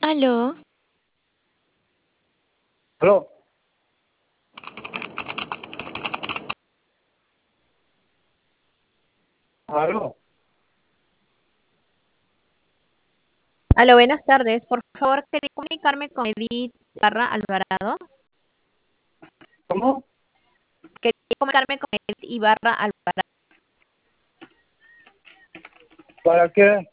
Aló, Aló, aló, Aló, buenas tardes. Por favor, quería comunicarme con Edith Barra Alvarado. ¿cómo? Quería comunicarme con Edith Ibarra Alvarado. ¿Para qué?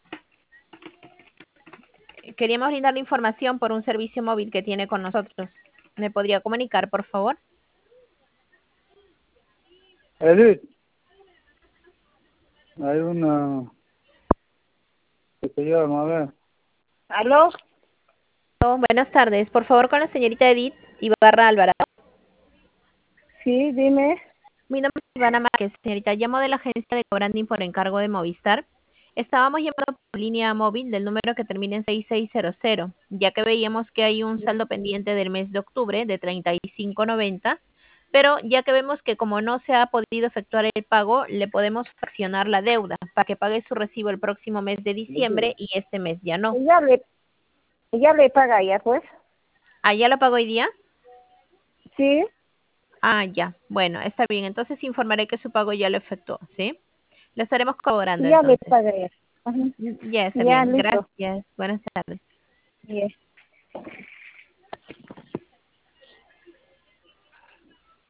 Queríamos brindarle información por un servicio móvil que tiene con nosotros. ¿Me podría comunicar, por favor? Edith, hay una que se llama, a ver. ¿Aló? Oh, buenas tardes. Por favor, con la señorita Edith Ibarra Alvarado. Sí, dime. Mi nombre es Ivana Márquez, señorita. Llamo de la agencia de cobranding por encargo de Movistar. Estábamos llamando por línea móvil del número que termina en 6600, ya que veíamos que hay un saldo pendiente del mes de octubre de 35.90, pero ya que vemos que como no se ha podido efectuar el pago, le podemos fraccionar la deuda para que pague su recibo el próximo mes de diciembre y este mes ya no. Ya le paga ya, pues. ¿Ah, ya lo pagó hoy día? Sí, Ah, ya. Bueno, está bien. Entonces informaré que su pago ya lo efectuó, ¿sí? Le estaremos cobrando ya le entonces. paga ya. Ajá. Ya está Ya, bien. listo. Gracias. Buenas tardes. Ya.